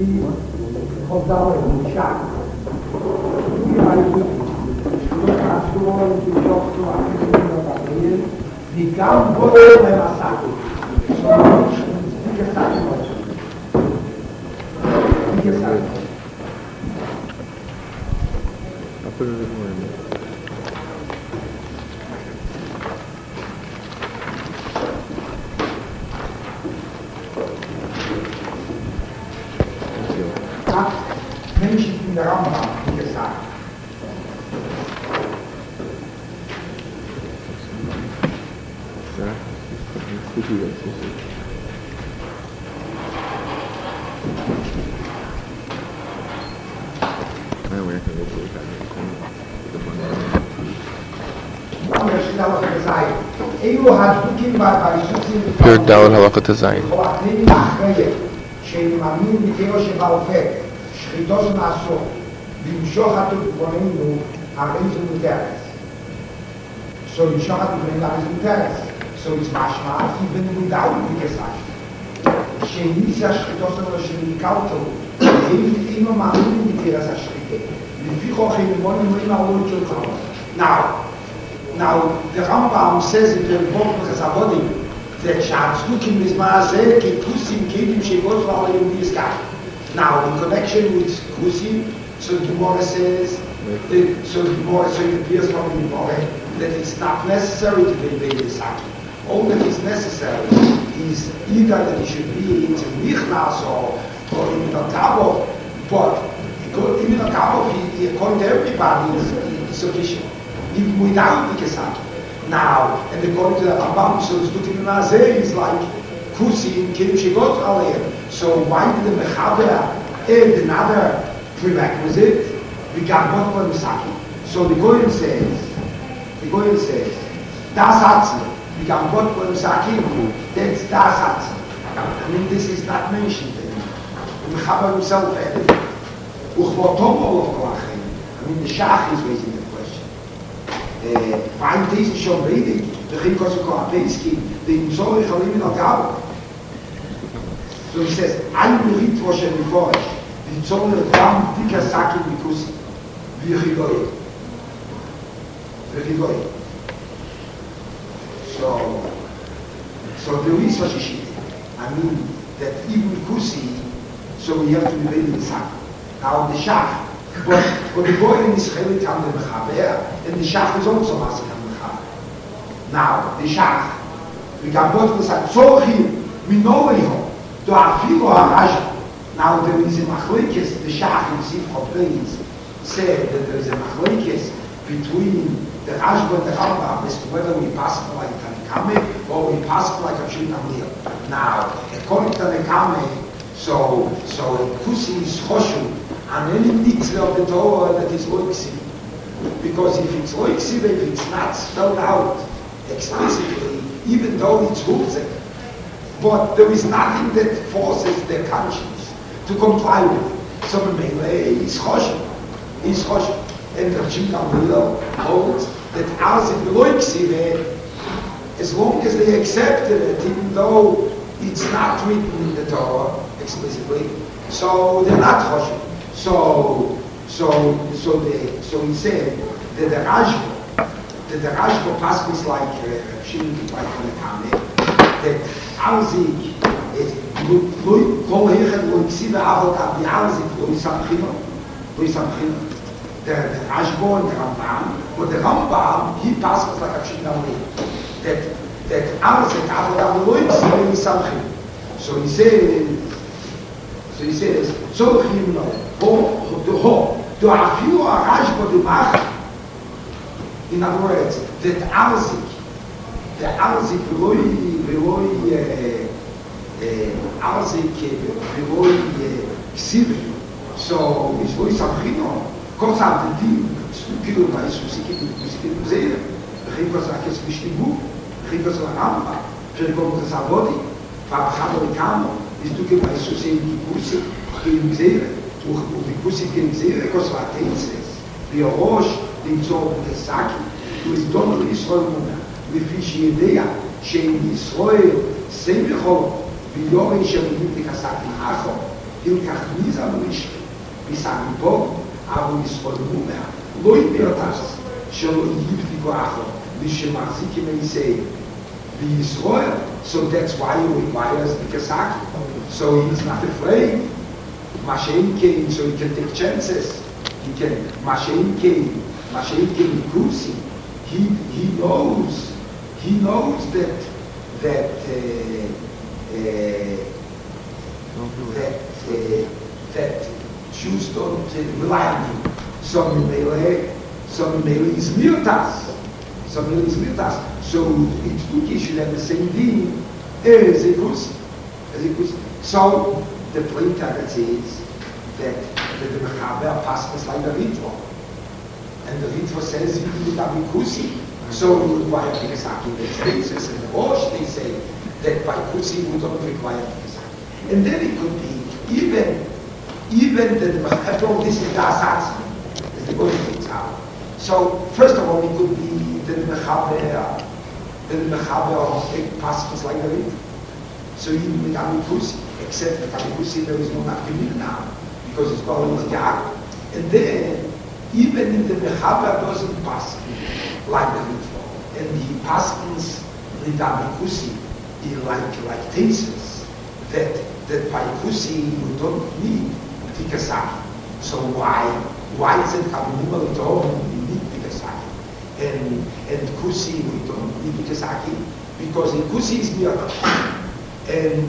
Chodzały mu siak. וגם בו למסע. Menschen in der Rambam, wie gesagt. פרק ד' הלכה ט"ז. שמאמין בתיאו שבעל פה, שחיתו שנעשו, למשוך את בפנינו הרי זה מותרת. So למשוך את בפנינו הרי זה מותרת. So it's משמע, even without the gesagt. שאיניסי השחיתו שלנו שניקלתו, אינו מאמין בתיאו השחיתו. לפי כוח אימון אימונים העלות של כל. Now, the Rambam says in the book of Chasabodim, that Sha'atzdukim Mizma'azeh Ketusim Kedim Shegos V'alayim Yizkach. Now, in connection with Kusim, so the Gemara says, so it appears from the Gemara that it's not necessary to be Yizkach. All that is necessary is either that it should be in Michnas or in Notabo, but in Notabo, according to everybody, is sufficient. Even without the Kesach. Now, and according to the Rambam, so it's looking at Nazir is like Kusi and Kedim Shegot Aleh. So why did the Mechaber add another prerequisite? We got both for the Saki. So the Goyen says, Das Hatze. We got both for the Saki. That's Das Hatze. I mean, this is not mentioned in the Mechaber himself added. Uchvotom Olof Kolachem. I mean, the Shach is raising the question. Weil diese schon wenig, der Chimkos und Kohapeski, den Zorich Halim in Agabo. So he says, ein Merit was er before, die Zorich Ram, dicker Saki Mikus, wie Chigoi. So there is what she I mean, that even Kusi, so we have to be ready to Saki. Now the Shach, but the boy in Israel can the Mechaber, and the Shach is also Masik on the Mechaber. Now, the Shach, we can both decide, so here, we know him, to Afilu HaRaja. Now, there is a Machlekes, the Shach in Sifra Plains said that there is a Machlekes between the Rashba and the Rambam as to whether we pass it like Tanakame or we pass it like Avshin Amir. Now, according to Tanakame, so Kusi is Choshu, and any mitzvah of the Torah that is loiksiv. Because if it's loiksiv, if it's not spelled out explicitly, even though it's hulzek, but there is nothing that forces their conscience to comply with it. So Mele is choshev. And the Chimkamil holds that as it loiksiv, as long as they accepted it, even though it's not written in the Torah explicitly, so they're not choshev. So he said that the Rashba passes like Shimon like Tanakame, that Arzik is Kol Hechet Lo Yiksiv Avot Av Arzik Lo Yisamchino. The Rashba and the Rambam, but the Rambam he passes like Shimon that Arzik Avot Av Lo Yisamchino. So he says, so him to Afilu HaRashba the Mach. In other words, that Arzik Ksivi. So it's very Samchino. Konstantin, Kilo Maisusikin, Museum, Rivas Akes Vishnibu, Rivas Ramba, Pericom Sabodi, Fabricano, is to give my Susi Pussy, Museum, to Pussy Museum, Cosmatenses, the Roche, the Zor Saki, who is Donald Israel Muna, with Fishidea, Shane Israel, Semicho, Viori Shamini Kasaki Acho, הילקח מיזה מרישת, ביסן בו, אבל יסחול מומר, לא יפרטס, שלא יגיב תגואחו, לשמחזיק ימייסי, בישראל, so that's why he requires the Kasaki. So he's not afraid. Mashain came, so he can take chances. He can, Mashain came Kusi. He knows that Jews don't rely on him. Some Mele is Mirtas. So each Tuki should have the same deen as a Kusi. So the Plain says that the Mechaber passes like the Ritva. And the Ritva says you do the Kusi. So you require Pikasaki. The Tzreizes and the Rosh, they say that by Kusi we don't require Pikasaki. And then it could be even the Mechaber, this is the Asatz, is the Golden Mitzvah. So first of all, it could be the Mechaber passes like the Ritva. So even with Amikusi, except that Amikusi there is no Nafkamina now, because it's called Gag. And then, even if the Mechaber doesn't pass like the Ritva, and he passes with Amikusi, he like thesis, that by Kusi you don't need Tikasaki. So why is it Kabinima you need Tikasaki? And Kusi we don't need Tikasaki, because in Kusi is Miyata. And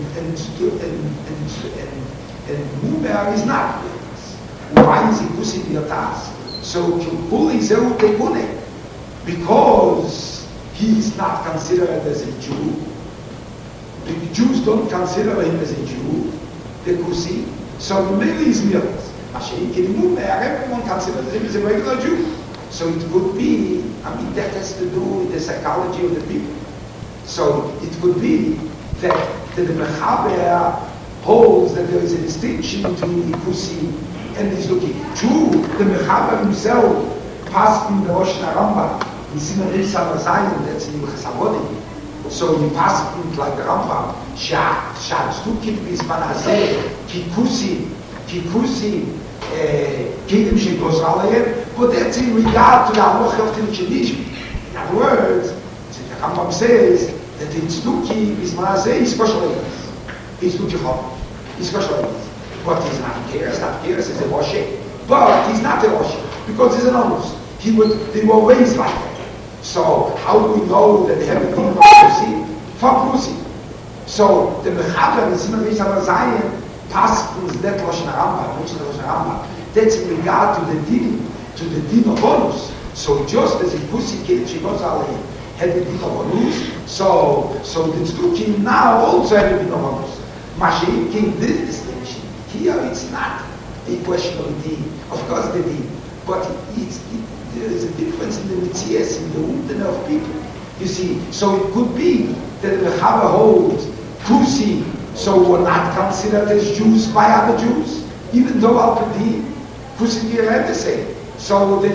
Mumer is not Mirtas. Why is he Kusi Mirtas? So Kilpuli Zeru Tekune, because he is not considered as a Jew. The Jews don't consider him as a Jew, the Kusi. So Mele is Mirtas. Mashiach in Mumer, everyone considers him as a regular Jew. So it could be, that has to do with the psychology of the people. So it could be that the Mechaber holds that there is a distinction between the Kusi and the Zuki. True, the Mechaber himself passed in the Rosh Rambam, in Simon Rishon Zion, that's in Chasavodim. So he passed in like the Rambam, Zuki Bisman Hazeh, Ki Kusi, Kedim Shegos Alayim, but that's in regard to the Halacha of the Chedish. In other words, the Rambam says, that in Tzduki, Bismazeh, is kosher. He's Tzduki Chom. He's kosher. But he's not Keres, he's a Rosh. But he's not a Rosh, because he's an Onus. They were raised like that. So, how do we know that they have a thing of Kusi? From Kusi. So, the Mechaber, the Simon Rishon Zion, passes that Rosh Rambam. That's in regard to the din of Onus. So, just as in Kusi, Kedim Shegos Alayim, had the din of Onus, so the Tzdukim now also have a din of Onus. Mashiach gave this distinction. Here it's not a question of din. Of course the din. But there is a difference in the Mitzias, in the Umtana of people. You see, so it could be that the Mechaber holds Kusi, so were not considered as Jews by other Jews, even though Al-Qadim, Kusi are the same. So they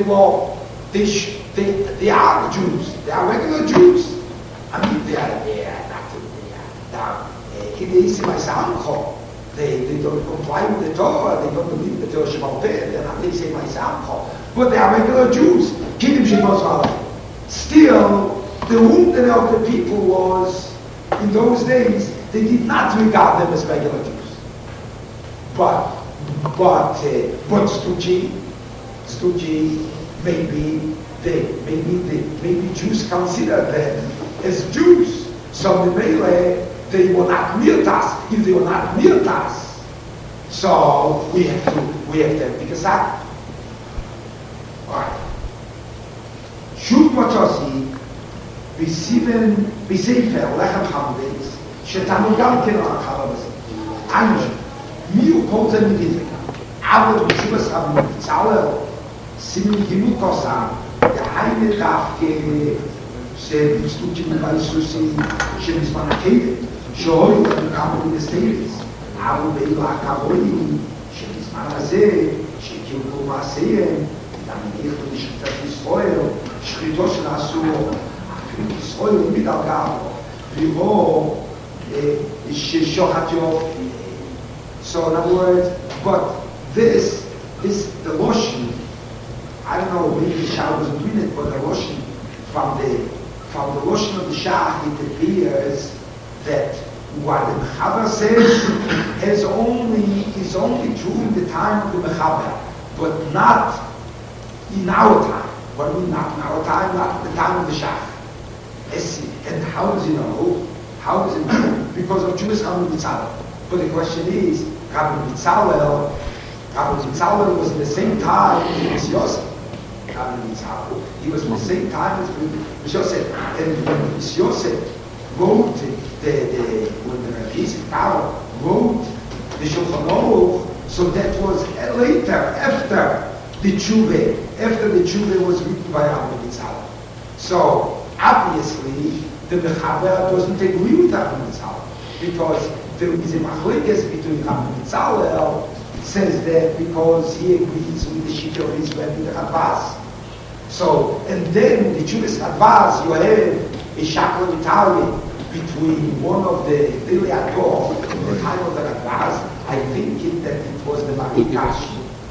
are Jews. They are regular Jews. They don't comply with the Torah. They don't believe the Torah Shemal Peh. They're not. They say but they are regular Jews. Still, the wounded of the people was in those days they did not regard them as regular Jews. But Stucci, maybe Jews consider them as Jews. So the Mele, they were not Mirtas. If they were not Mirtas, so we have to have Pikasaki. Alright. Shut Machosi, Bisefer, Lechem Hamdes, Shetanu Gam Kenon Chalabas, Anj, Miu Kolten Midizeka, Avod Bishubas Rabbi Tzalel, Simin Gimul Kosam, Geheime Dafke, Stukim Baisusi, Shemisman Akede, Shoy, Kamu Destevis, Avu Beila Kavoim, Shemisman Azeh, Shekil Kumaseyem, Damir Bishtat Israel, Shchito Shel Asur, Afil Israel Midalgav, Vivo, Sheshohat Yofi, So in other words, but this the Loshen, I don't know, maybe the Shah wasn't doing it, but the Loshen, from the Loshen of the Shah, it appears that what the Mechaber says is only true in the time of the Mechaber, but not in our time. What do we mean not in our time? Not in the time of the Shah. And how does he know? How does it know? Because of Jewish Rabbi Bitzalel. But the question is, Rabbi Bitzalel was in the same time as Yosef. Rabbi Bitzalel, he was in the same time as Yosef. And when Yosef wrote when the Rabbi Yitzchak wrote the Shulchan Aruch, so that was later, after the Tshuva was written by Rabbi Bitzalel. So obviously, the Mechaber doesn't agree with Rabbi Bitzalel, because there is a machlekes between Rabbi Bitzalel says that because he agrees with the Shita of his Rebbe, the Radbaz. So, and then the Judas Radbaz, you have a Shakla Vitalia between one of the Lili Ador, the time of the Radbaz. I think that it was the Marikash.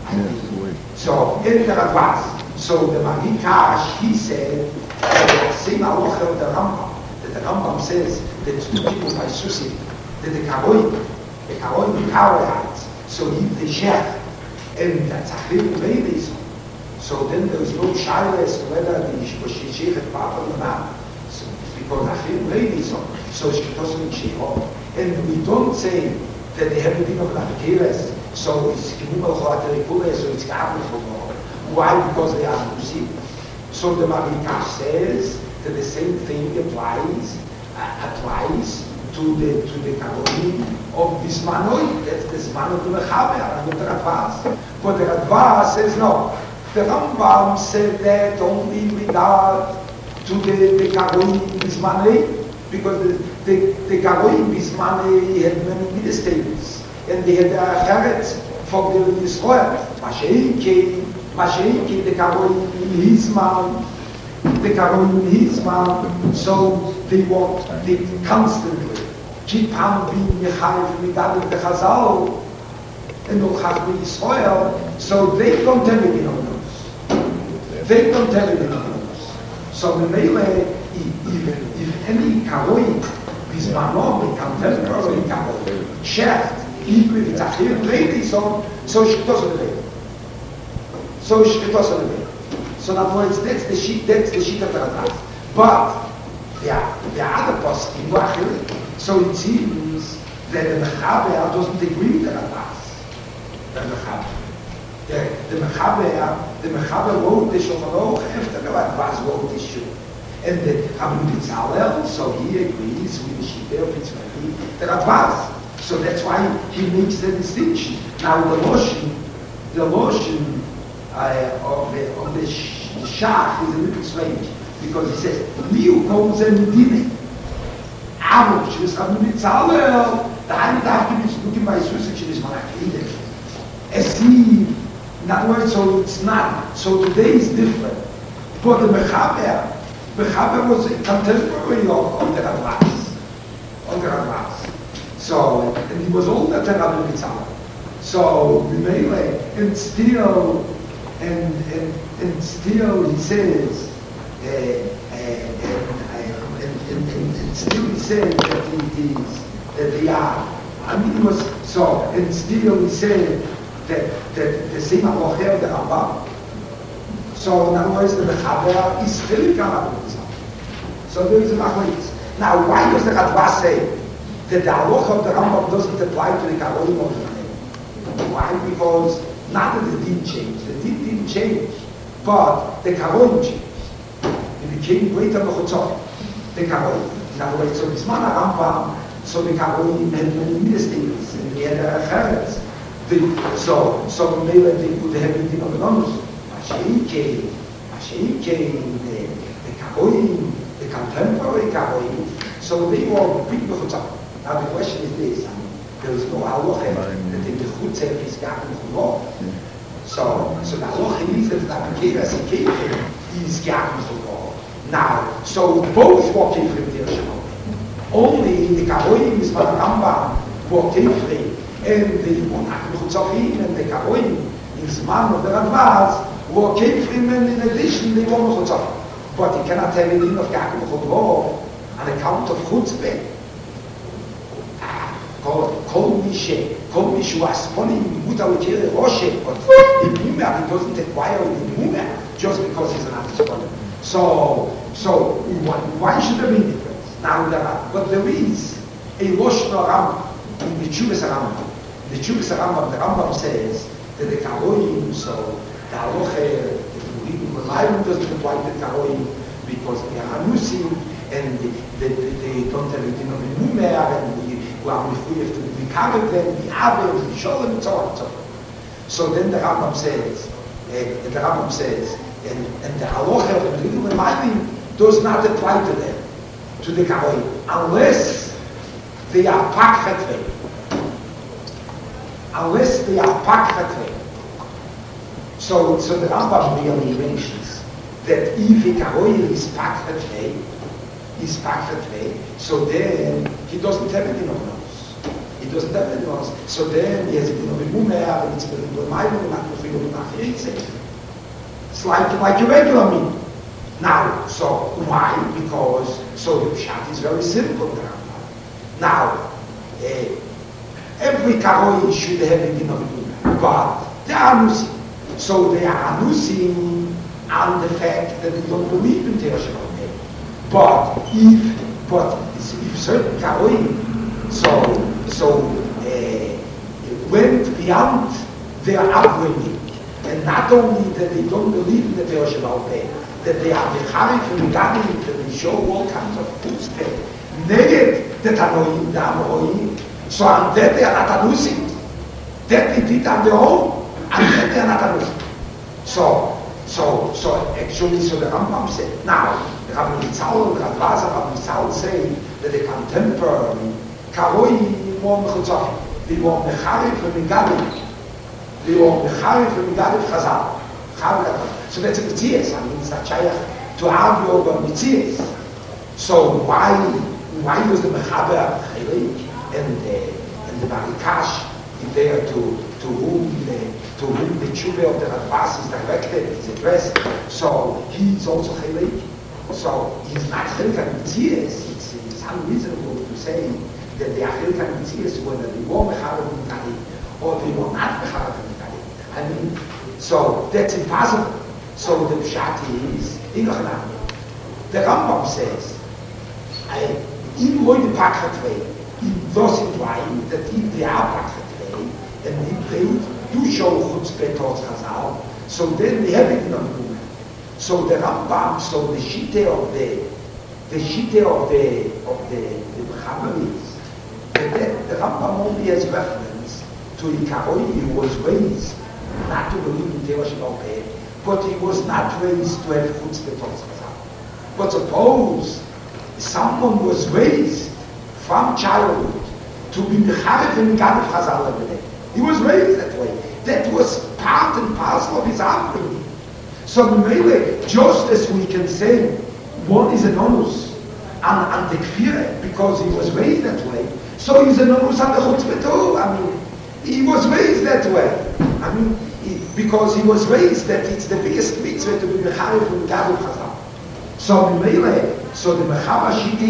So, in the Radbaz, so the Marikash, he said, same halacha of the Rambam, that the Rambam says that two people by Susi, that the Karoim Karahites, so he the Shech, and that's a big babies. So then there was no shyness whether the Shech had part or not. So because Achim ladies, so she doesn't Shech. And we don't say that they have a thing of Lakeres, so it's Kimimel Choaterikule, so it's Kabul for more. Why? Because they are Musim. So the Marikash says that the same thing applies to the Karoim of Bismanoi. That's the Zman of the Mechaber, and not the Radbaz. But the Radbaz says no. The Rambam said that only in regard to the Karoim Bismanoi, because the Karoim Bismanoi had many ministers, and they had Heretz for the Yisrael. Mashiach, the Karoim in his mouth, so they constantly keep on being Yechayev Migadim the Chazal and Olchach Yisrael, so they don't tell you on those. They don't tell you on those. So the Mele, if any Karoim is Manom, contemporary Karoim, Shecht, even if it's a here lady, so she doesn't live. So in other words, that's the sheet of the Radbaz. But the other poskim, so it seems that the Mechaber doesn't agree with the Radbaz. The Mechaber wrote the Shulchan Aruch after the Radbaz wrote the Shul. And the Rabbi Bitzalel, so he agrees with the Shita of Yitzchak, the Radbaz. So that's why he makes the distinction. Now the Loshen of the Shach is a little strange, because he says, Liu comes and Medina. Aber, she was Rabbi Bitzalel, the eine Tag is looking by Susich in his Malachide. As he, in other words, so it's not, so today is different. But the Mechaber was a contemporary of the Radbaz. So, and he was older than Rabbi Bitzalel. So, and still he says, and still he says that they are. I mean, he was so, and still he said that the same halacha of the Rambam. So in other words, the Mechaber is still Rabbi Bitzalel. So there is a machlokes. Now, why does the Radbaz say that the halacha of the Rambam doesn't apply to the Karoim of the name? Why? Because not that the din changed. The din didn't change, but the Karoim changed. It became greater Mechutzot. The Karoim. In other words, so Bisman Rambam, so the Karoim had many ministers, and they had a Cheretz. So maybe they could have anything of anonymous. Mashiach, the Karoim, the contemporary Karoim, so they were big Mechutzot. Now the question is this, there is no halacha that in the Chutzah is Gaben Chulot. So the halacha is that the Abakeres and Kefir is Gaben Chulot. Now, so both were Kefir Dir Shalom. Only the Karoim is by the Rambam were Kefir, and the Chutzafim and the Karoim in Zman of the Radvaz were Kefrim, and in addition they were Chutzafim. But you cannot have it in of Yaakov Chodrov on account of Chutzpah. Kol Mishu Asponi Muta Lekere Roshe, but in Mumer he doesn't acquire it in Mumer just because he's an Asponi. So why should there be difference? Now but there is a Roshna Rambam in the Chuvas Rambam. The Chuvas Rambam, the Rambam says that the Karoim, so the Haloche, the Bible doesn't apply to the Karoim because they are Hanusim and they don't have it in the Mumer and we are required to be covered them, the Abel, the Sholem, and so on and so forth. So then the Rambam says, and the Haloche of the Bible does not apply to them, to the Karoim, unless they are Pakhatve. Unless they are Pakhatve. So the Rambam really mentions that if a Karoim is Pakhatve, so then he doesn't have any of those. He doesn't have any of those. So then he has been of a Mumer, and it's been of a Maimon, not of a Nachritze. It's like a regular meal. Now, so why? Because so the Pshat is very simple. Now, every Karoim should have a din of a Mumer, but they are Anusim. So they are Anusim on the fact that they don't believe in Teresh Shabbat. But if certain Karoim went beyond their upbringing, and not only that they don't believe in the Teresh Shabbat, that they are Mecharif and Megadim, that they show all kinds of footsteps, neged the Tanoim, the Amorim, so on that they are not Anusim. That they did on their own, and that they are not Anusim. So actually, the Rambam said, now, the Rabbi Yitzhak, the Rabbi Yitzhak say that the contemporary Karoim were Mechutzafim, they were Mecharif and Megadim, they were Mecharif and Megadim Chazal. So that's a Mitzias, I mean, it's not Shayach to argue over Mitzias. So why was the Mechaber Chaylik and the Barikash there to whom the Tshuva of the Radvaz is directed, is addressed? So he's also Chaylik. So he's not Chaylik and Mitzias. It's unreasonable to say that they are Chaylik and Mitzias whether they were Mechaber and Megadim or they were not Mechaber and Megadim. I mean, so that's impossible. So the Pshat is Ingochanam. The Rambam says, in the Pakhatve, it does imply that if they are Pakhatve, and if they do show Chutzpah towards Chazal, so then they have it in the Mumer. So the Rambam, so the Shite of the Mechaber is that the Rambam only has reference to a Karoim who was raised not to believe in Teresh Shabbat, but he was not raised to have Chutzpah towards Chazal. But suppose someone was raised from childhood to be Mecharif and Megadim Chazal every day. He was raised that way. That was part and parcel of his upbringing. So Mele, just as we can say one is an onus and the Kfirah because he was raised that way, so he's an onus and the Chutzpah too. I mean, he was raised that way. I mean, because he was raised that it's the biggest mitzvah to be Mecharif and Megadim Chazal. So Mele, so the Mechaber Shita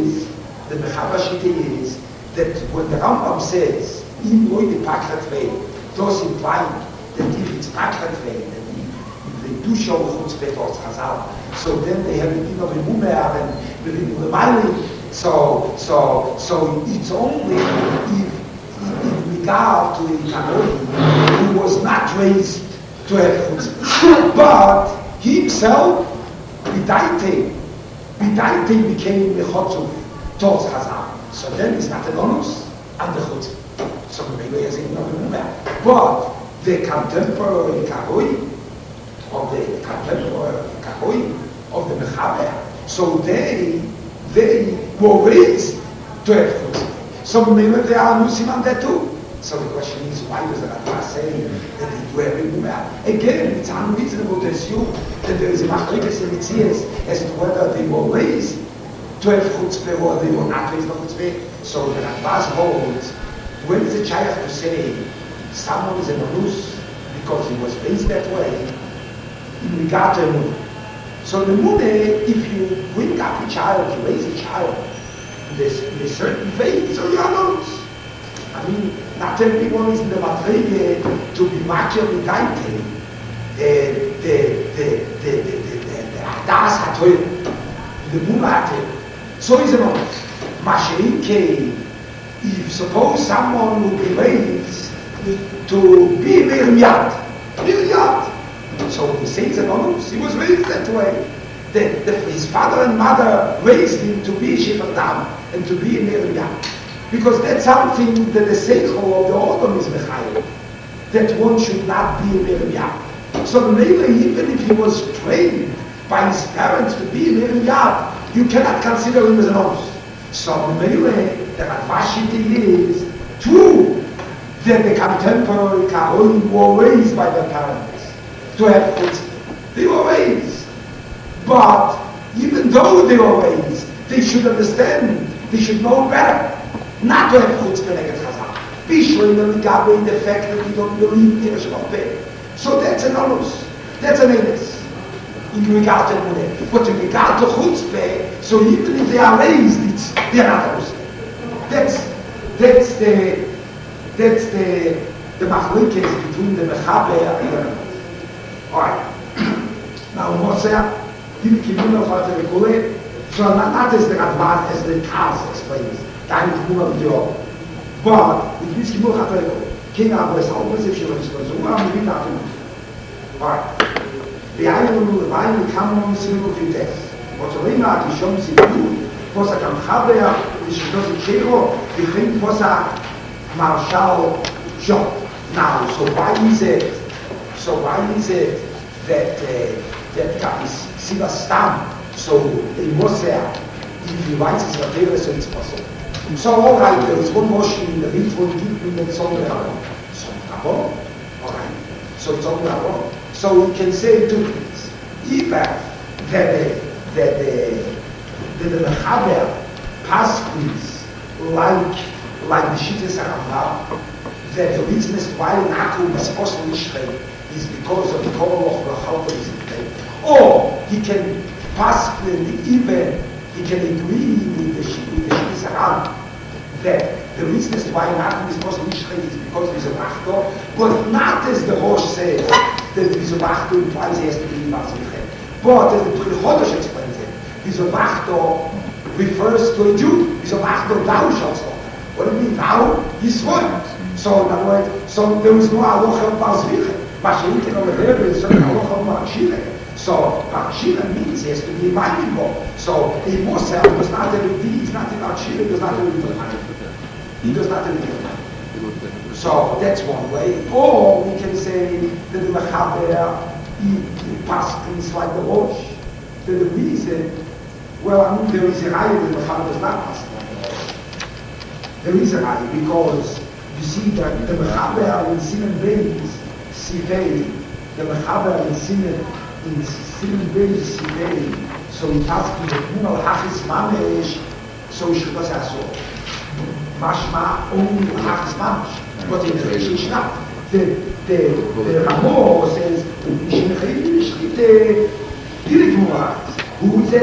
is that when the Rambam says in Loy the Pakhatve, thus implying that if it's Pakhatve, that if they do show Chutzpah towards Chazal, so then they have the din of a Mumer and within the Mali. So it's only if in regard to a Karoim who was not raised to have Chutzpah, but he himself, B'daite became Mechotzuf towards Chazal. So then it's not an onus and the Chutzpah. So maybe as in no Mumer. But the contemporary Karoim of the Mechaber, so they were raised to have Chutzpah. So maybe they are Nusim on that too. So the question is, why does the Rambam say that they do have a Mumer? Again, it's unreasonable to assume that there is a Machlekes in Mitzias as to whether they were raised to have Chutzpah or they were not raised to Chutzpah. So the Rambam holds When is it shaykh to say someone is an anus because he was raised that way in regard to emunah? So the emunah, if you bring up a child, you raise a child in a certain faith, so you are anus. I mean, not everyone is in the madrege to be macho with daite. The adas hatoy, the emunah hatoy. So is an anus. Masherinke, if suppose someone would be raised to be Miriam, so he says anonymous, he was raised that way. His father and mother raised him to be Shiferdam and to be Miriam. Because that's something that the seichel of the Odom is mechayel, that one should not be Miriam. So maybe even if he was trained by his parents to be Miriam, you cannot consider him as an anonymous. So Mele, the Radvashiti is true that the contemporary Kaholim were raised by their parents to have chutzpah. They were raised. But even though they were raised, they should understand, they should know better, not to have chutzpah neged Chazal. Be sure in the fact that we don't believe in Yerushalayim. So that's an onus. That's an enes. In regard to emunah. But in regard to chutzpah, so even if they are raised, they are not onus. That's the machlokes between the mechaber and the emunah. All right. Now, Moshe, give kimun of what they call it. So not as the Radvan, as the Taz explains. That is kimun of the job. But it means kimun of what King Abu is always if you want to so what I'm doing after. All right. The Ayanu, the Ayanu, come on, simple few tests. What you learn out, you show me, Posa kam Chaber, the Shinosi Chego, the thing Posa Marshal John. Now, so why is it that is Siva Stam? So in Moshe, if he writes his material, so it's possible. So all right, there is one motion in the Mitzvah, and it's only Rabban. So Rabban, all right. So it's only Rabban. So we can say two things. Either that the Mechaber passes like the Shittas HaRambam, that the reason is why Nakum is supposed to is because of the Koroloch L'Chalpa is in place. Or he can pass even, he can agree with the Shittas HaRambam that the reason is why Nakum is supposed to is because of his Machto, but not as the Rosh says that his Machto implies he has to be in Barzichem. But as the Pri Chodesh explains it, his Machto refers to a Jew. His Machto thou shalt slaughter. What do you mean thou? Yisroel. So in other words, so there is no Aloch of Barzichem. Mashiach over there is certain Aloch of Barzichem. So Barzichem means he has to be mindful. So a Moshe does not have a D, he's not in Barzichem, does not have a D. He does not have a D. So that's one way. Or we can say that the Mechaber, he passes things like the Rosh. That the reason, well, I mean, there is a raya that the Mechaber does not pass like the Rosh. There is a raya because you see that the Mechaber in Simen Beis Sivei, the Mechaber in Simen Beis Sivei, so he passes the Kumal Hachis Mamesh, so he should pass also. Mashma only Hachis Mamesh. But in the Rish not. The Ramor says, who said,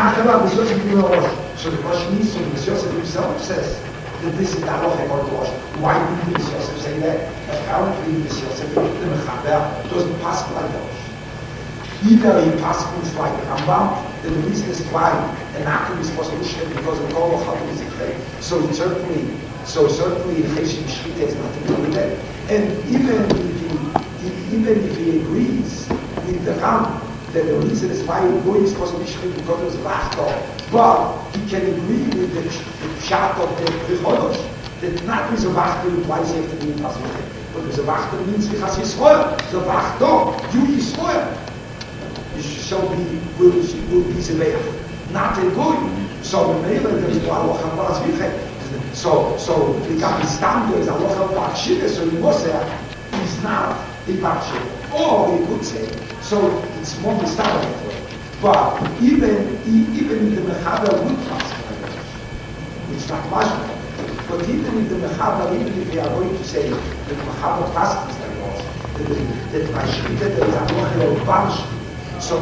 so the Rosh means, so the Yosef himself says that this is the halacha of the Rosh. Why did the Yosef say that? Apparently the Yosef, the Mechaber, doesn't pass like the Rosh. Either he passes like the Rambam, that the reason is why an Akim is supposed to be because the Korah Chaim is a great. So certainly the Cheshim Shchita has nothing to do with that. And even if he agrees with the Ram that the reason is why the boy is supposed to be Shchita because it was Rachto, but he can agree with the Pshat of the Chodosh that not with the Rachto implies you have to be in Pasmachet, but with the Rachto means Vichas Yisroel. The Rachto, you Yisroel, you shall be will be Zeveach, not a goy. So the Meiler there is no Aloch HaBaras Vichet. So the Kapistam there is Aloch HaBaras so Moshe is not a Barshiva. Or you could say, so it's more Mistabah that way. But even the Mechaber would pass, it's not Mashma. But But even if the Mechaber, even if we are going to say that Mechaber fast is like also, that by Shkita there is a Mochel Bansh, so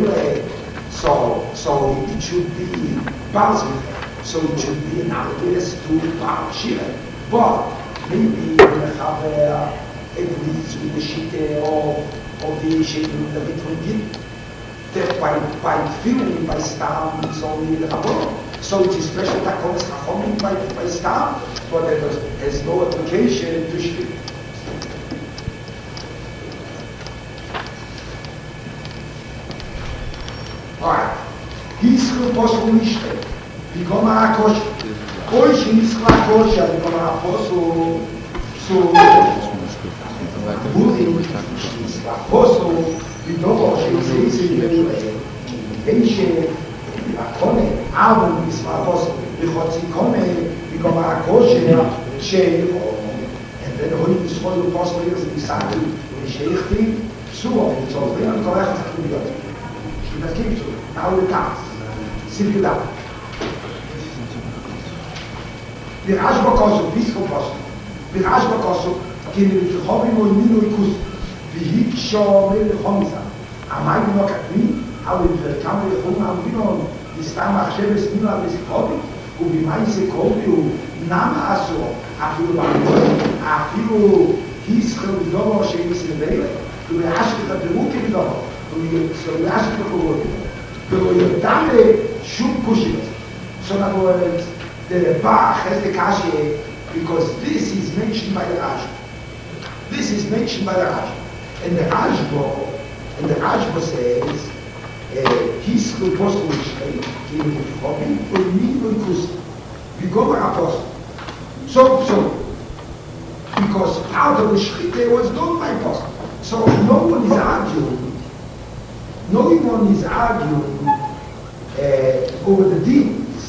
it should be Balzik, so it should be an obvious to Bar Shira. But maybe the Mechaber agrees with the Shita of the Shita that it will give. That by feeling, by Stam, it's only the Rabban. So it is special Takonis Chachomim by Stam, but it has no application to Shvit. Alright. Hiskul Posel Mishte. Become a Akosh. Hoje Hiskul Akosh, become a Posel. So, Budding, Hiskul Apostle. Widowo się zjeździły, większe kone, albo misłapos, wychodzi kone, wygoma kozie, siejo, and then holy swoje posły jest pisali, i sieje psuło, i co wyjął to lech z tym biotą. I na kimcu, na ulicach, sirkula. Wyraź bokosu, blisko posły, wyraź bokosu, kiedy wychowi mój minu i kus, והיא כשאומר לחומזה, אמרנו לא כתמי, אבל כמה לחום אמרינו, נסתם עכשיו הסמינו על בזכרובי, ובמאי זה קובי, נמה עשו, אפילו בעמוד, אפילו היסחר ודובו שיסרבלה, ובאשת את הפירוק כבדובו, ובאשת את הקורות, ולא ידע לשום קושית. So in other words, the Bach has the kashe, because this is mentioned by the Rashi. This is mentioned by the Rashi. And the Rashba says, he's the apostle in the Chobin, or me, or Kus. We go by apostle. So, because out of the Shchite was done by apostle. So no one is arguing over the deeds.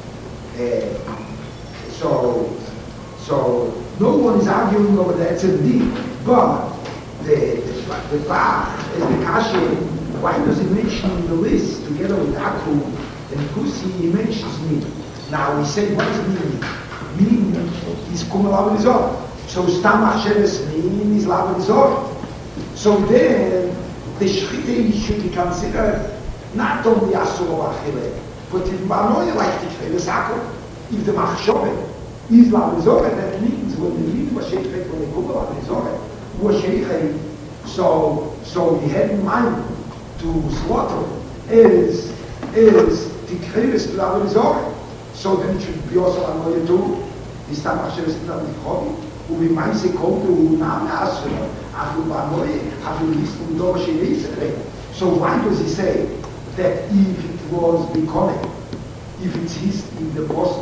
So no one is arguing over that deed. But the Bach is the Kasha. Why does he mention in the list together with Aku and Kusi? He mentions me. Now we say, what does mean? Mean is Kumar Lavanizor. So Stam Hasheves mean is Lavanizor. So then the Shchite should be considered not only Asur or Achille, but in Banoya like the Kveles Aku. If the Machshove is Lavanizor, that means when the Lid was Shechit, when the Kumar Lavanizor was Shechit, so he had in mind to slaughter is the Kveles to Lavanizor. So then it should be also Anoya too. This time Hashem is not the hobby. We might say, "Come to Name Asur." After Banoy, after listening to Doshir. So why does he say that if it was becoming, if it's his in the apostle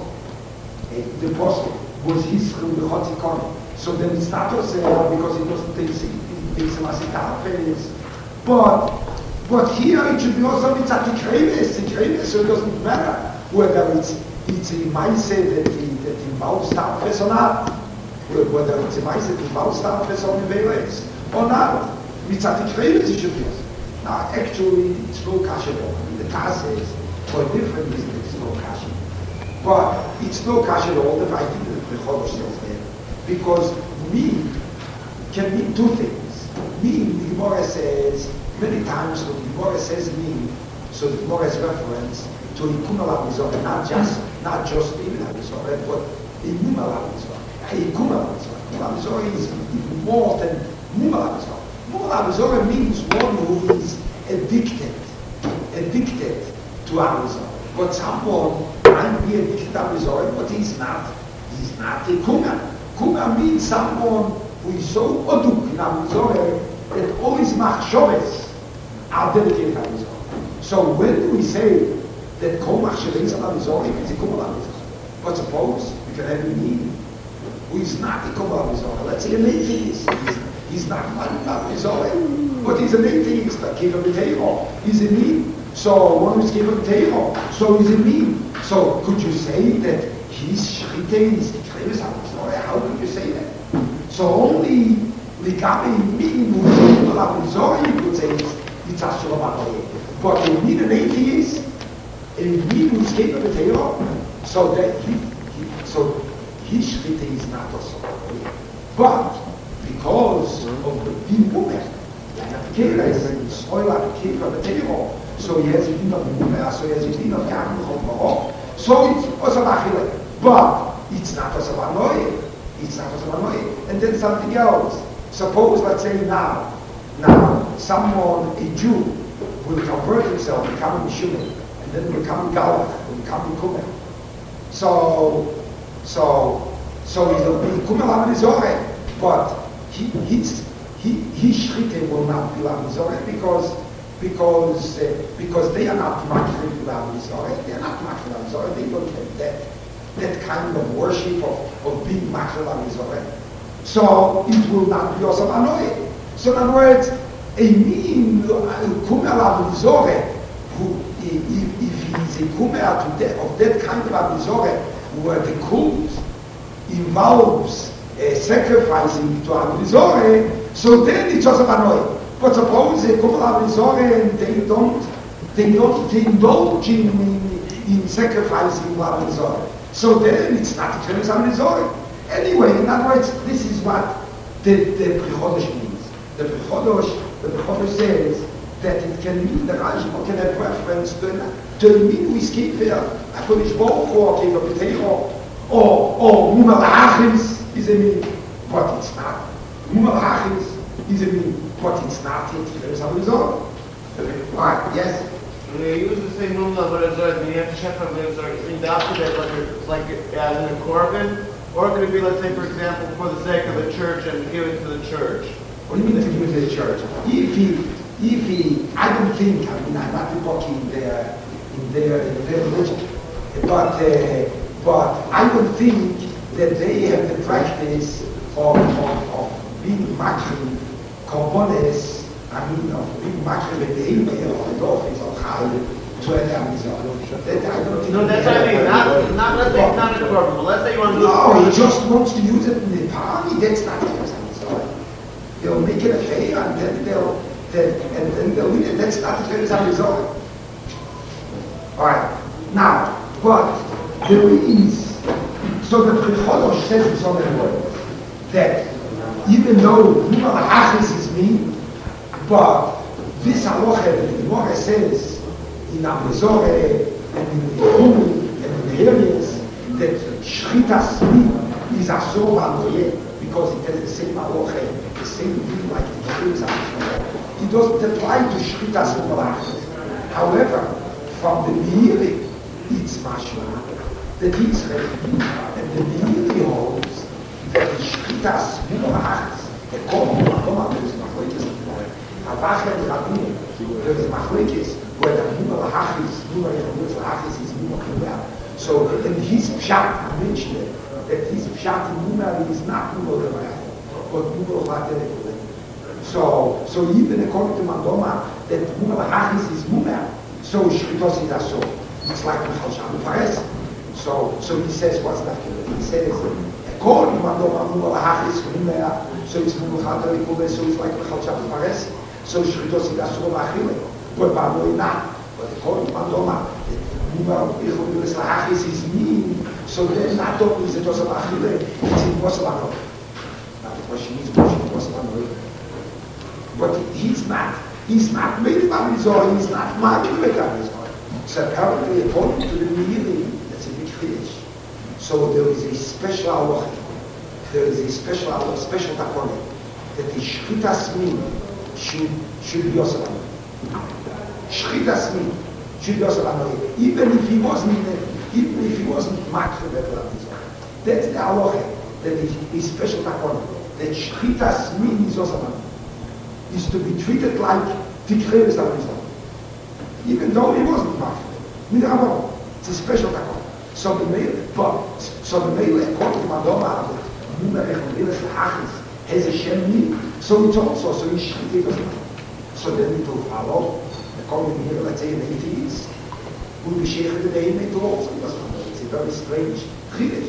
was his from the Chotzikon, so then it's not to say because it doesn't take a Masitafes. But here it should be also mitzat Kreves, so it doesn't matter whether it's a Maise that involves Tafes or not. Whether it's a Maise that involves Tafes or Neveles or not. Mitzat Kreves it should be. Now actually it's no kasha at all. The Tase is for a different reason it's no kasha. But it's no kasha at all. I think that the Chodesh is there. Because me can mean two things. Me, the Gemara says many times when the Gemara says me, so the Gemara has reference to Ikun al-Mizor, not just even al-Mizor, but Imum al-Mizor. Ikun al-Mizor. Al-Mizor is more than Mum al-Mizor. Mum al-Mizor means one who is addicted to al-Mizor. But someone might be addicted to al-Mizor, but he's not a Kuma. Kuma means someone who is so aduk in al-Mizor that all his machshoves are dedicated to al-Mizor. So when do we say that Kol Machshavei al-Mizor, it's a Kumar al-Mizor? But suppose we can have a meaning who is not a Kumar al-Mizor. Let's say an atheist. He's not al-Mizor, but he's an atheist, like Kiva B'Teiro. He's a mean. So one who's Kiva B'Teiro, so he's a mean. So could you say that his Shchite is the Kreves al-Mizor? How could you say that? So only Ligabe mean who is Kumar al-Mizor, you could say it's Asur al-Mizor. But you need an atheist, and you need who's Kiva B'Teiro, so that his shchita is not also. But because of the being woman, like a kera is spoil a kera the table, so he has a din of woman, so he has a din of Yaakov Chol, so it's also machile. But it's not also annoying. It's not also annoying. And then something else. Suppose, let's say now someone, a Jew, will convert himself, become a Mishumah, and then become Galach, will become Kumer. So it'll be Kumer Lamizore, but his Shrike will not be Lamizore because they are not Makri Lamizore. They are not Makri Lamizore. They don't have that kind of worship of being Makri Lamizore. So it will not be also annoying. So in other words, a mean Kumer Lamizore, who if he is a Kumer of that kind of Lamizore, where the cult involves sacrificing to Lamizore, so then it's also annoying. But suppose they come to Lamizore and they don't indulge in sacrificing Lamizore. So then it's not a Lamizore. Anyway, in other words, this is what the Prichodosh means. The Prichodosh says that it can mean, the Rajma can have reference to mean we skip there, HaKadosh Baruch Hu, or Keva B'Teiro, or Mumar Hachis is a mean, but it's not. Mumar Hachis is a mean, but it's not yet. There is a result. Right, yes? When you use the same Mumar Hachis, then you have to check on the Hachis. In the opposite, like as in a korban, or could it be, let's say, for example, for the sake of the church and give it to the church? What do you mean to give it to the church? If he, I don't think, I'm not talking in their religion, but I don't think that they have the practice of being makri korbanos, of being makri with the email or the office or how to a Amazon. That I don't think. No, that's what I mean. Not let's say it's not a korban, but let's say you want to. No, he just wants to use it in the party. That's not Amazon. They'll make it a fair and then they'll win it. That's not the Amazon. All right. Now, but there is. So the Prichodosh says in so many words that even though Mumar Hachis is mean, but this halacha that the Gemara says in Amazore and in the Chumi and in the areas that Shchitas mean is Asur V'Anoyeh because it has the same halacha, the same thing like the Jews are. It doesn't apply to Shchitas Mumar Hachis. However, from the Meiri, it's mashma that he's ready, and the Meiri holds that the Shchitas Mumar Hachis, the Korban, there is Machlokes, Havacha and Rabin, there is Machlokes, where the Mumar Hachis is Mumar Kumer. So in his Pshat, I mentioned that his Pshat in Mumar is not Mumar Kumer, but Mumar Kumer. So even according to Mandoma, that Mumar Hachis is Mumar, so Shchitos is also. It's like Michal Shabbat Fares. So he says what's that? He says, according to Mandoma, Mumar Hachis Mumar, so it's Mumar Kumer, so it's like Michal Shabbat Fares. So Shchitos is also Machile. But Mandoma not. But according to Mandoma, Mumar Hachis is mean, so then not only is it also Machile, it's impossible. Now the question is, what's impossible? But he's not made of Amizor, he's not Machile with Amizor. So apparently, according to the Meiri, that's a big chiddush. So there is a special halacha, special takone, that the Shchitas Min should be also Anoy. Shchitas Min should be also Anoy, even if he wasn't Makri with Amizor. That's the halacha, that is special takone, that Shchitas Min is also Anoy, is to be treated like Tikreves Amizor. Even though he wasn't Makri. It's a special takon. So the male, according to Mandoma, Mumar Hachis has a Shem Min. So it's also, so he's Shchitas. So then it will follow, according here, let's say an atheist, will be Sheikh the Nehemah to also. It's a very strange chiddush.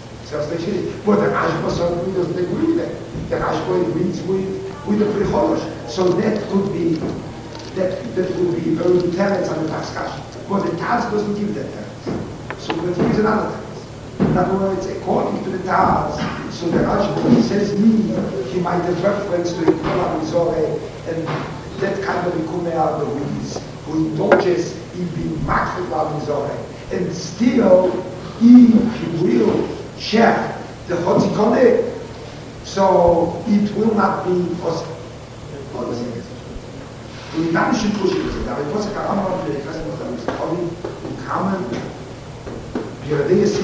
But the Rashba certainly doesn't agree with that. The Rashba agrees with the Prichodosh. So that could be very teretz on the Paschal. But the Taz doesn't give that teretz. So we're going to use another teretz. In other words, according to the Taz, so the Rashi, when he says me, he might have reference to the Kula Mizore, and that kind of Ikumea, who indulges in being Makfid La Mizore, and still, if he will share the Chotzikone, so it will not be possible. Und dann ist es gut, aber ich weiß gar nicht, ich weiß nicht, was da ist. Und kamen, wir reden jetzt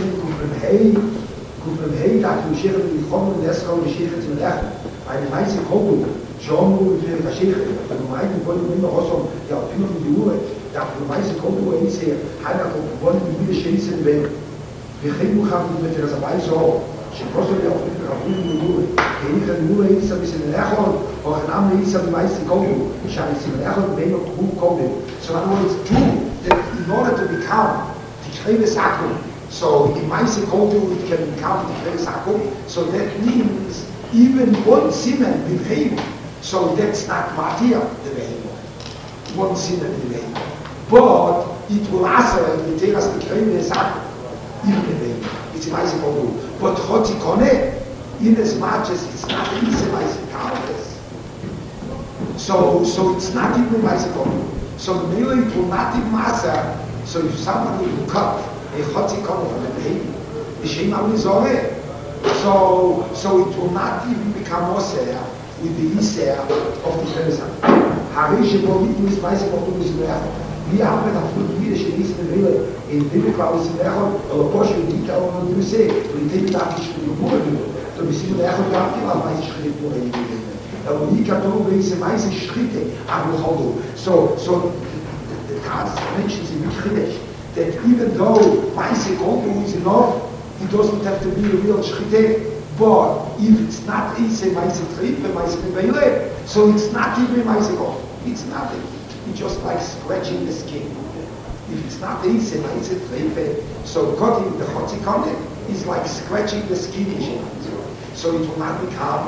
Hey, da du Schere mit kommen, das kann ich hier zu lernen. Eine meiste Kobo, schon nur für die Schere, und meine wollen immer so, ja, 5 Uhr, da du meiste Kobo ist hier, einer wollen die wieder schießen, wenn wir gehen haben mit der dabei so. שפרוסו לי אופן רבים מגורי, כי אני כאן מולה איסה בסמלאכון, או חנם לאיסה במייסי קובו, שאני סמלאכון בינו קבו קובו. So in other words, two, that in order to become the Kreves Akum, so in Meise Kovu it can become the Kreves Akum, so that means even one Simen with him, so that's not Matia, the Behemoth. One Simen with him. But it will answer and tell us the Kreves Akum, even the Behemoth. It's Meise Kovu. But Chotzikone, in as much as it's not easy Meise Kovu. So it's not even Meise Kovu. So really it will not be Masa. So if somebody will cut a Chotzikone from the baby, the Shema Mizoreh, so it will not even become Oseh with the Iseh of the Kreves. Harish Bovitu is Meise Kovu is Meachon. Wir haben da früher wieder schließen Wille in Bibelklaus in Mechon, aber Posche die da und du seh, und die da ich geboren. So bis in Mechon da immer weiß Schritt nur in die. Aber die Katalog ist meiste Schritte am Hodo. So the task mentions in Michrish that even though meiste Konto is enough, it doesn't have to be a real Schritte. But if it's not easy meiste Triebe, meiste Beile, so it's not even meiste Konto. It's nothing. It's just like scratching the skin. If it's not easy, it's a tripe. So cutting the Chotzikone is like scratching the skin issue. So it will not become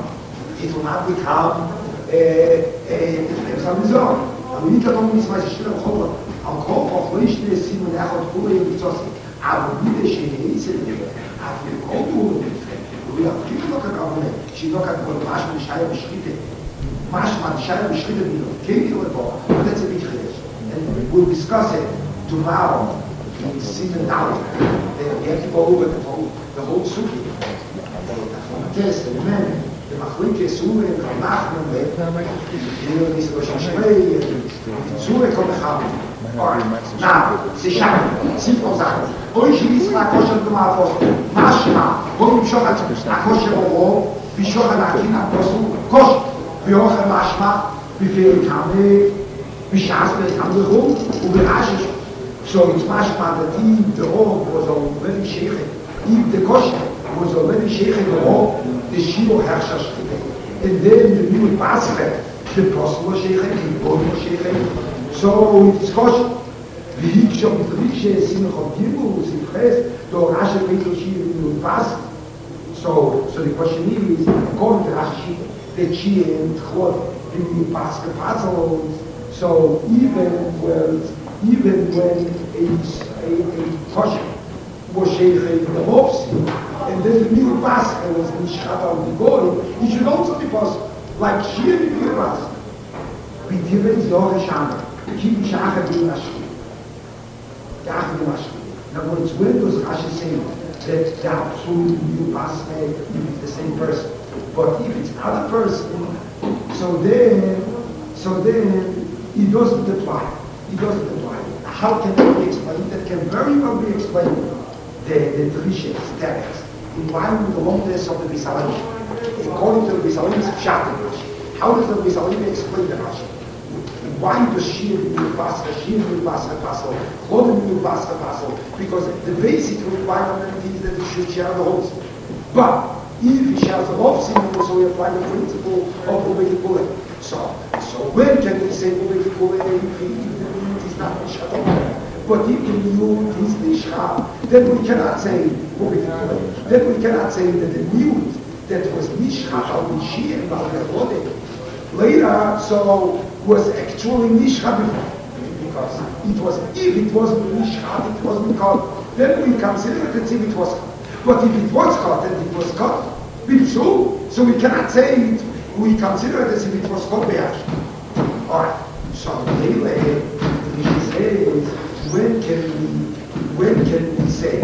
Samizor. Aber nicht darum, ist meine Stelle Chol. Am Kopf auch nicht der Simon Echot Kule in Zosi. Aber wie der Chinese, aber wir kommen und wir haben noch gekommen. Sie noch hat wohl Maschmann Scheibe Schritte. Maschmann Scheibe Schritte wieder. Kein oder but that's a big chiddush. And we'll discuss it tomorrow in Simon Dalet. We have to go over the whole Suki. The test, the man, the Machlike, Sure, the Nachman, the Shmei, the Sure come haben. Alright, now, sie schaffen, simple Sachen. Euch ist la kosher tomar vor. Maschma, wo im Schochat, la kosher ovo, wie Schochat achina kosu, kosher. Wie hoch Maschma, wie viel Kame, wie schaß mit Kammerung und wie rasch ist. So it's Maschma, that the road was already shaken. If the kosher was already shaken, the road, the Shivo Herrscher shaken. And then the new Pascha, the Prosper was shaken, the Bode was shaken. So it's kosher. Wie ich schon mit Riksche, Simon Chotibu, Simches, the Rashi Peter Shiva, the new Pascha. So the question is, according to Rashi, that she and Chod in the Pascha puzzles. So even when a kosher was shaken in the Mopsi, and then the new Pascha was Nishchat on the Goy, it should also be possible, like she and the new Pascha. We different Zohar Shana, keep Shachar in Mashki. Yachar in Mashki. In other words, when does Rashi say that the absolute new Pascha is the same person? But if it's not a person, so then it doesn't apply. It doesn't apply. How can that be explained? That can very well be explained. The Trisha, text, in line with the longness of the Bisalim. According to the Bisalim's Pshat. How does the Bisalim explain the Rashi? Why does Shir Mil Pascha, Pascha, Chod Mil Pascha? Because the basic requirement is that it should share the host. But if he shares the whole symbol, so we apply the principle of Ubei Kule. So when can we say Ubei Kule if the unit is not Nishat? But if the unit is Nishat, then we cannot say Ubei Kule. Then we cannot say that the unit that was Nishat al Nishi and Al later, so was actually Nishat before. Because if it wasn't Nishat, it wasn't called. Then we consider it as if it was. But if it was cut and it was cut, so we cannot say it, we consider it as if it was cut be'ash. Alright, so anyway, he says, when can we say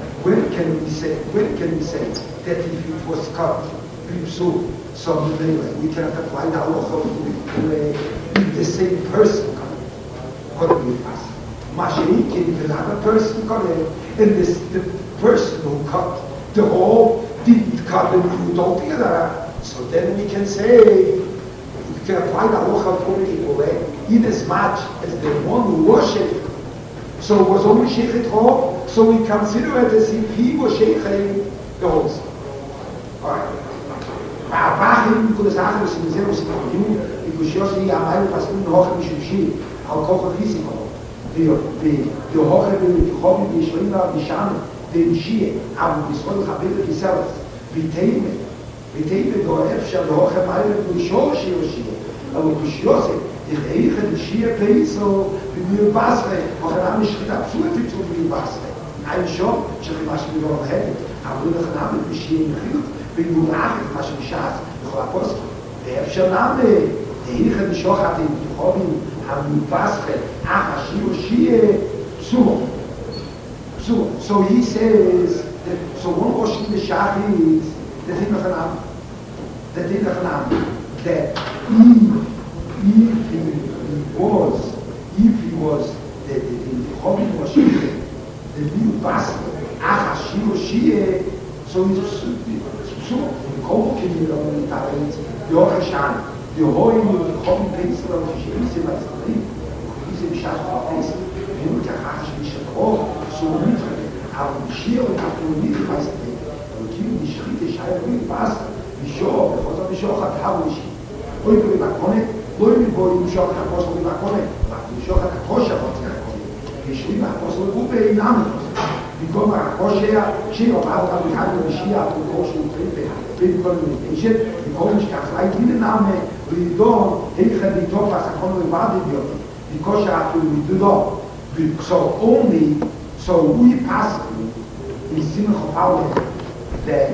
that if it was cut, so anyway, we cannot apply the halacha if the same person could be passed. Mashiach, if another person could, and the person who cut the hole didn't cut the root altogether, so then we can say, we can apply the halacha for people, in as much as the one who was sheikh. So it was only sheikh at home, so we consider it as if he was sheikh the whole thing. Alright. Abachim, could sagen, dass in Zero sind auch jung, die Kushiosi, am Eilu, was nun hoch im Shimshi, auch kochen Risiko. Die hoche, die Chobi, die Schwimmer, die Schane, die Schie, aber bis heute Chabele, die Selbst, wie Teime, do Efscher, die hoche Meile, die Shoshi, aber Kushiosi, die Eiche, die Schie, Peiso, wie mir Basre, auch ein Name schritt absurd, wie zu mir Basre. Ein Schop, שכי מה שמדור אחרת, אבל לא נכנע בשיהיה מחיות, בגמורח את מה שמשעס בכל הפוסק. ואפשר נעמה, דהיכה משוחת עם תוכובים המפסחת, אך השיר שיהיה פסור. So he says, that, so one Rosh in the Shach is, that he was, the Tuvim was the new pastor, so it's so in Komokin, the Yochashan, the Hoy, the Komokin pencil of the Shemisi, my sleep, he's in Shas of this, you look at Hash, so literally, how the Shia and after we meet my sleep, we keep the Shrit, the Shire, the pastor, the Show, because of the Show at Hawish, Oy, the Bakone, Oy, the Boy, the Show at Apostle Bakone, but the Show at Akosha, ישרים האפוסטל הוא בעינם במקום הקושע שיר of Abraham had the Mashiach to go to the invitation במקום שכחלאי דינה נאמה ולדון היכן ליטוב הסכון לבד אידיוט because you have to do that so only so we pass in Simcha of Paul that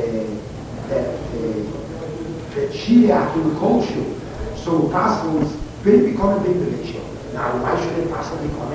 she had to coach you so pastors will become a big relation. Now, why should a pastor become a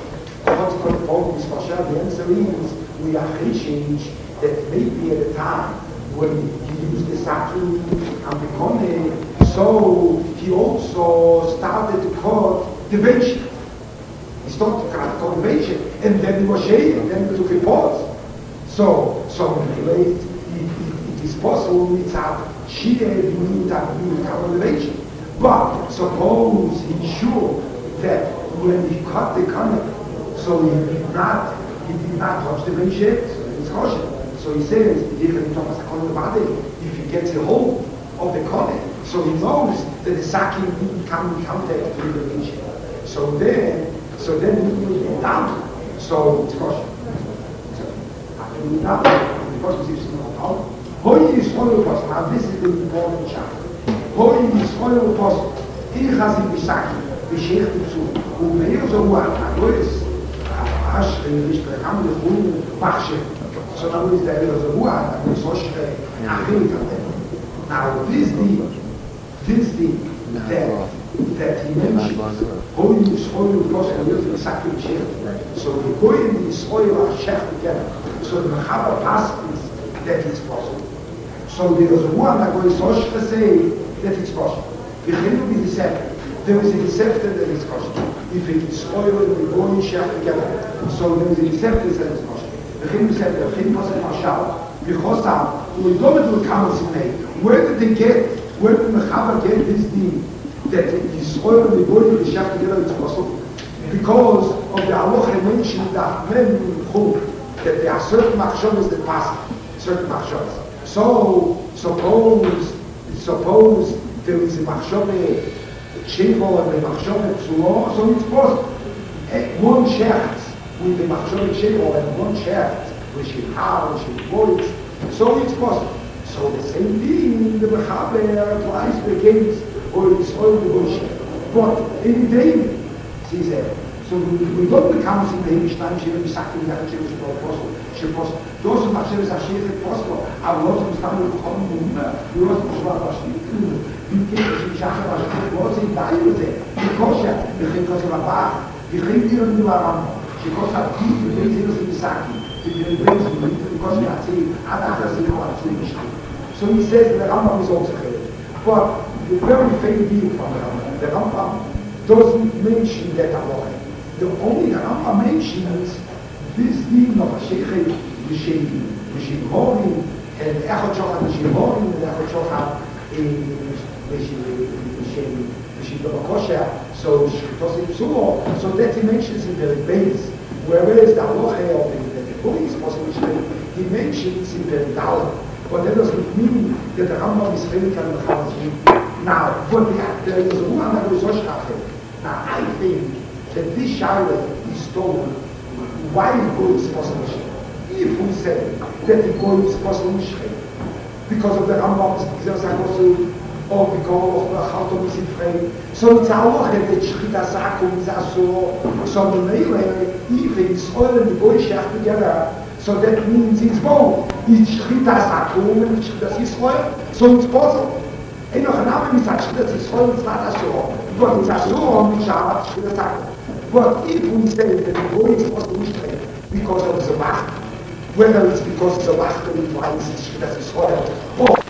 the answer is we appreciate that maybe at the time when he used the sacrament and become so he also started to call the Vation. He started to call the Vation and then he was shaved and then he took a pause. So anyway, it is possible it's a Shia you need to call the Vation. But suppose he's sure that when he cut the connect, so he did not touch the Venshet, so it's kosher. So he says, if he gets a hold of the connect, so he knows that the sacking didn't come in contact with the Venshet. So then he will be down. So it's kosher. So after we now, because we see some of Hoy is oil post. Now this is the important chapter. Hoy is oil post. Ich has in the sacking. Beschicht dazu. Und mehr so war, alles, Asch, nicht bei Kamm des Ruhen, Machsche, sondern wo ist der wieder so war, wo ist so schwer, Now, this thing that he mentioned, Holy is oil, of course, and you're exactly Sheikh. So the Goyim is oil are Sheikh together. So the Mechaba passes that it's possible. So there is one that goes so to say that it's possible. We can be the second. There is a deception that is kosher. If it is oil and we go in share together, so there is a deception that is kosher. The Chim said, the Chim was a mashal, because we don't do council. Where did the Mechaber get this thing that it is oil and we go in share together, it's possible? Because of the halacha mentioned that men that there are certain machshavas that pass, certain machshavas. So suppose there is a machshavah Shevo and the Machshovet Psulo, so it's possible. One shaft with the Machshovet Shevo and one shaft with Shilhar and Shilvoitz, so it's possible. So the same thing, the Mechaber applies against or it's all the bullshit. But in David, he said, So we don't become in the Mishnah, she will be sucking the Hashem to the apostle. She was those who Hashem is a sheikh apostle. I was to stand with Chom Mumma, you was to Shva Vashnitu, you get to Shachar Vashnitu, was in Dayute, because of a bar, you can't even do a ram. She goes up deep, you don't see the Saki, you don't see because you are saying, and others in our Mishnah. So he says the Rambam is also correct. But the very famous view from the Rambam doesn't mention that halacha. The only Rambam mentions this thing of a sheikh, Mishim Horin, and Echot Shochat Mishim Horin, and Echot Shochat Mishim Babakosha, so that he mentions in the base, whereas the halacha of the police was he mentions in the Dal. But that doesn't mean that the Rambam is really kind of now, but there is a woman that was now, I think that this Shaila is told why the goy is possible. If we say that the goy is possible because of the Rambam's Gzerzakosu or because of the Chaltom is in frame, so it's our that Shchita Sakum is Asur, so the Meile, if it's oil and the goy share together, so that means it's both. It's Shchita Sakum and Shchita Yisrael, so it's possible. And noch another is Shchita Yisrael, it's not Asur. But it's Asur on the Shabbat Shchita Sakum. But if we say that the goy is possible because of the Macht, whether it's because the Macht implies Shchita Yisrael, or